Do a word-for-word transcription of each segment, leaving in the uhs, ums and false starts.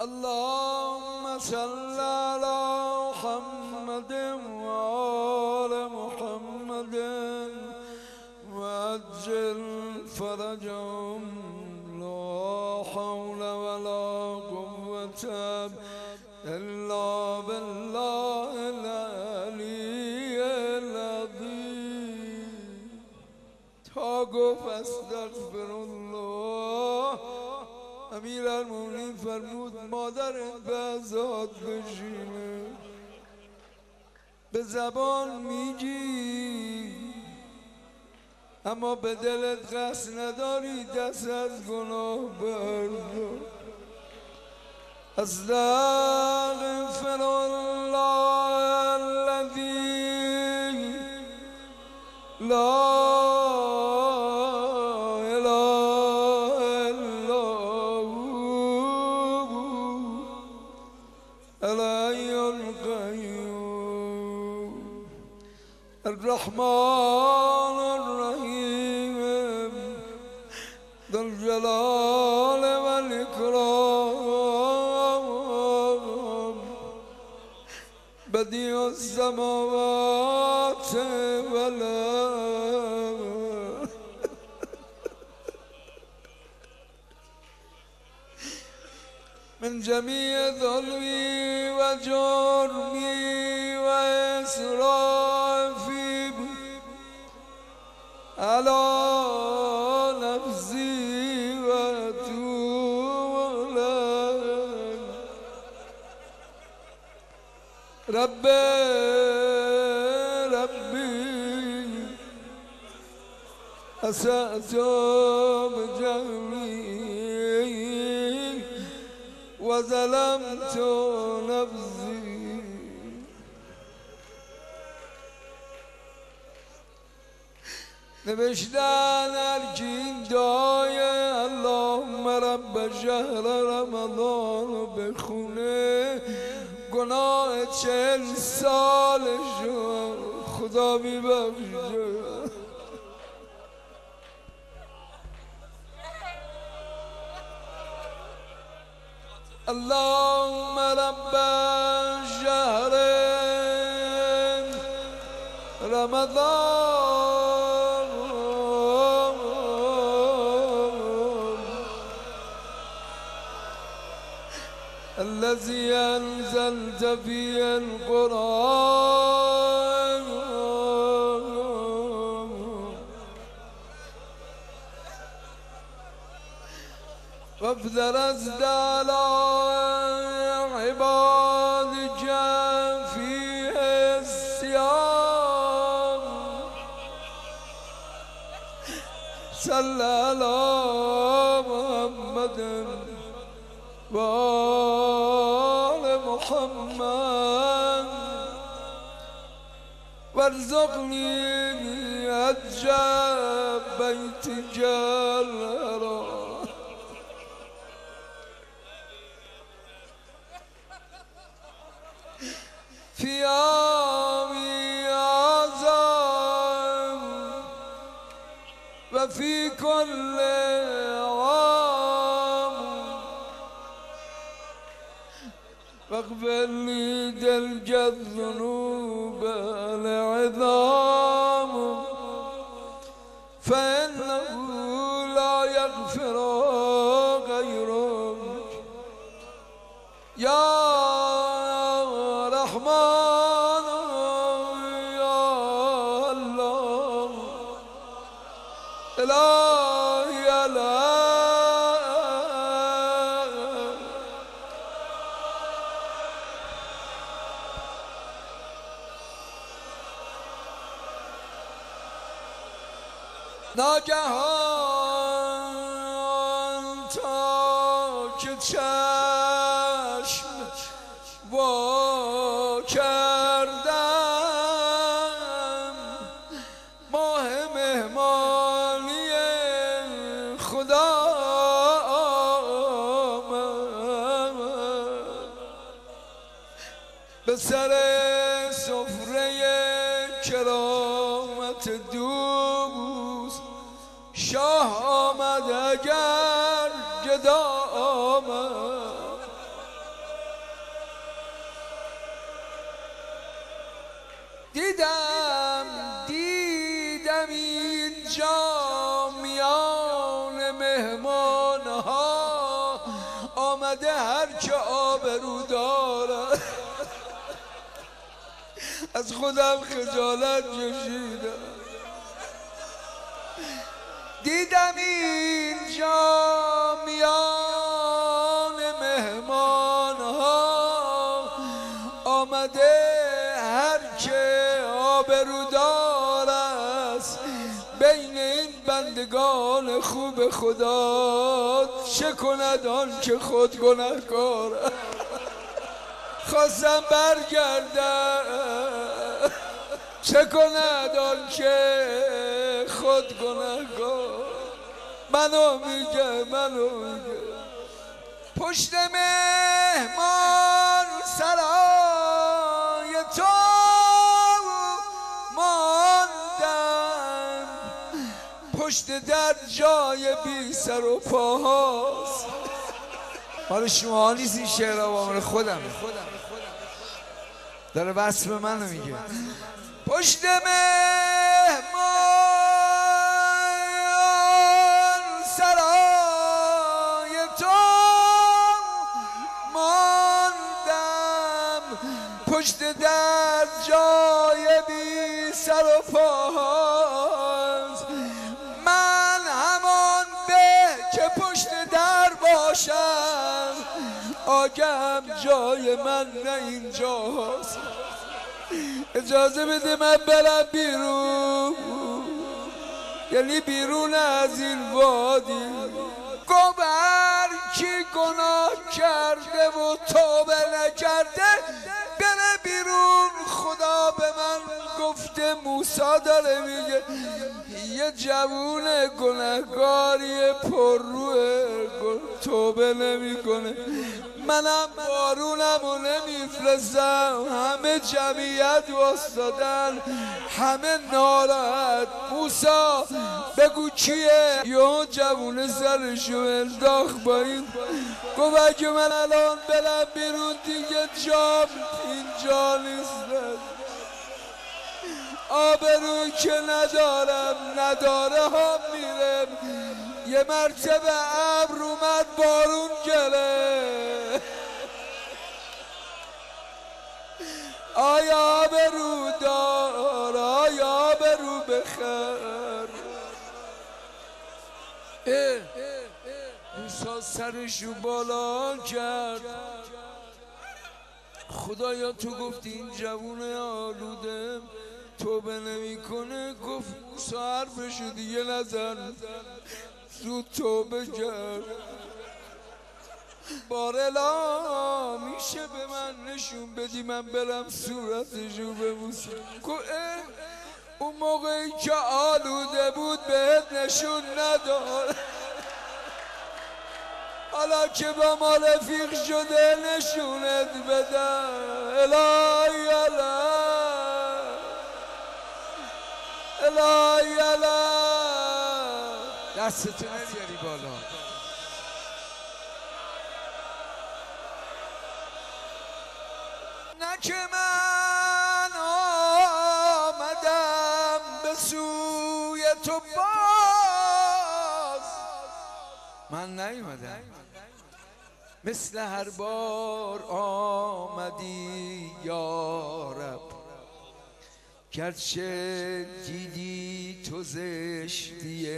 اللهم صل على محمد وآل محمد وعجل فرجهم لا حول ولا قوة إلا بالله العلي العظيم. تا گفت استغفر الله، امیرالمومنین فرمود مادرت به عذاب بشینه. به زبان میگی اما به دلت قصد نداری دست از گناه بردار. استغفر الله الذی لا الرحمن الرحيم ذو الجلال والإكرام بديع السماوات والأرض من جميع ظلمي وجرمي وإسرافي على نفسي وأتوب إليك. ربي ربي أسأت بجهلي وظلمت نفسي. نوشتن هرکی دعای اللهم رب شهر رمضان رو بخونه گناه چهل سالشو خدا میبخشه. اللهم رب شهر رمضان الذي أنزلت فيه القرآن وافترضت على عبادك فيه الصيام صل على محمد وآل محمد وارزقني حج بيتك الحرام. في عامي أعظم وفي كل واغفر لي دلج الذنوب العظام فإنه لا يغفر غيرك يا رحمن يا الله إلهي الله ناگهان تا که چشم وا کردم ماه مهمانی خدا آمد به سر سفره کرامت دوست شاه آمد اگر گدا آمد دیدم دیدم اینجا میان مهمان ها آمده هر که آبرو دارد. از خودم خجالت کشیدم. دیدم اینجا میان مهمان ها آمده هر که آبرودار است بین این بندگان خوب خدا. چه کند آن که خود گنهکار است. خواستم برگردم، چه کند آن که خود گنهکار. منو میگه منو میگه پشت مهمان سرای تو ماندم، پشت در جای بی سر و پاهاست. مال شما نیست این شعرها، مال خودم داره وصف منو میگه. پشت مهمان سرای تو ماندم، پشت در جای بی سر و پاهاست. من همان به که پشت در باشم آگهم جای من نه اینجاست. اجازه بده من برم بیرون، یعنی بیرون از این وادی. گفت هر کی گناه کرده و توبه نکرده بره بیرون. خدا به من گفته موسی داره میگه یه جوون گناهکاری پر روه توبه نمیکنه. منم بارونمو نمیفرستم. همه جمعیت واسدادن، همه ناراحت. موسی بگو کیه؟ یه جوون سرشو انداخت با این. گفت اگه من الان برم بیرون دیگه جام اینجا نیستم. آبرو که ندارم نداره ها میرم. یه مرتبه ابر اومد بارون گره. آیا آبرو دار آیا آبرو بخیر. موسی سرشو بالا کرد. خدایا تو گفتی این جوون آلوده توبه نمی کنه. گفت موسی حرفشو دیگه نزن. زود توبه کرد. بارلا میشه به من نشون بدی من برم صورتشو ببوسم؟ گفت اون موقعی که آلوده بود بهت نشون نداد، حالا که با ما رفیق شده نشونت بدم. الهی الهی الهی الهی. دستتو نمیاری بالا. نه که من آمدم به سوی تو باز، من نیومدم مثل هر بار آمدی یا رب. گرچه دیدی تو زشتی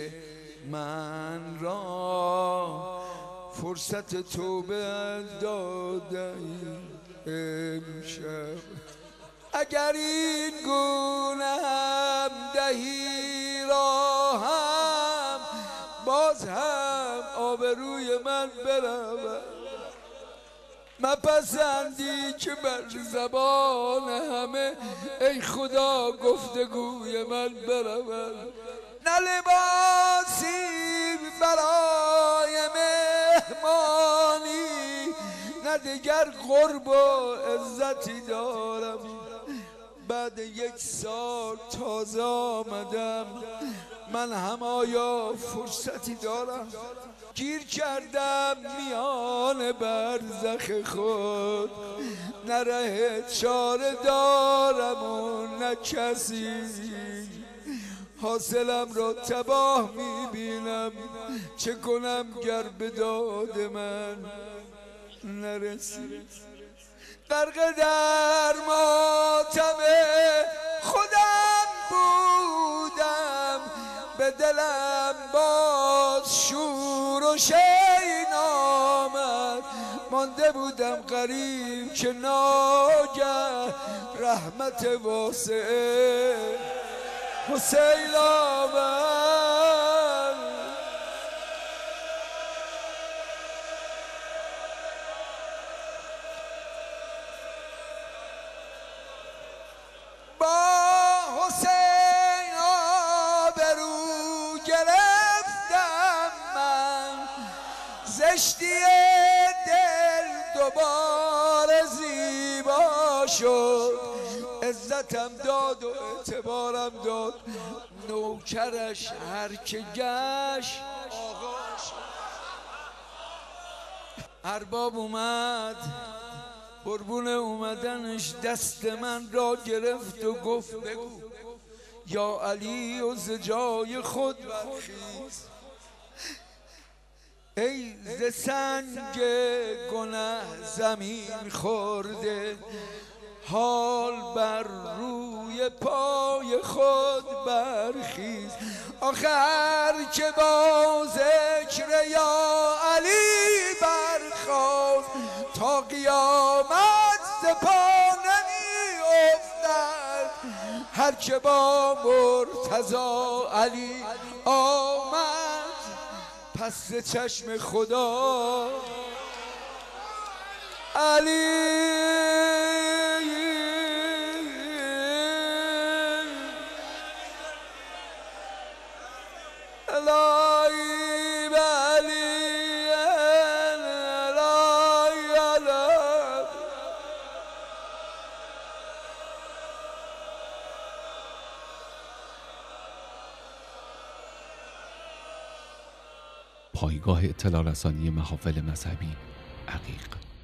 من را، فرصت توبه دادی امشب. اگر این گونهم دهی راهم باز هم آبروی من برود. مپسندی که بر زبان همه ای خدا گفتگوی من برود. نه لباسی برای مهمانی، نه دیگر قرب و عزتی دارم. بعد یک سال تازه آمدم، من هم آیا فرصتی دارم؟ گیر کردم میان برزخ خود، نه ره چاره دارم و نه کسی، حاصلم را تباه میبینم، چه کنم گر به داد من نرسید. غرق در ماتم خودم بودم، به دلم باز شور و شین آمد، مانده بودم غریب که ناگه رحمت واسعه حسین آمد. با حسین آبرو گرفتم من، زشتی دل دوباره زیبا شد، عزتم داد و اعتبارم داد، نوکرش هر که گشت آقا شد. ارباب اومد، قربون اومدنش دست من را گرفت و گفت بگو یا علی و ز جای خود برخیز، ای ز سنگ گنه زمین خورده، حال بر روی پای خود برخیز. آخر که با ذکر یا علی برخاست، تا قیامت ز پا نمی افتد، هر که با مرتضی علی آمد پس چشم خدا علی. الهی علی پایگاه اطلاع رسانی محافل مذهبی عقیق.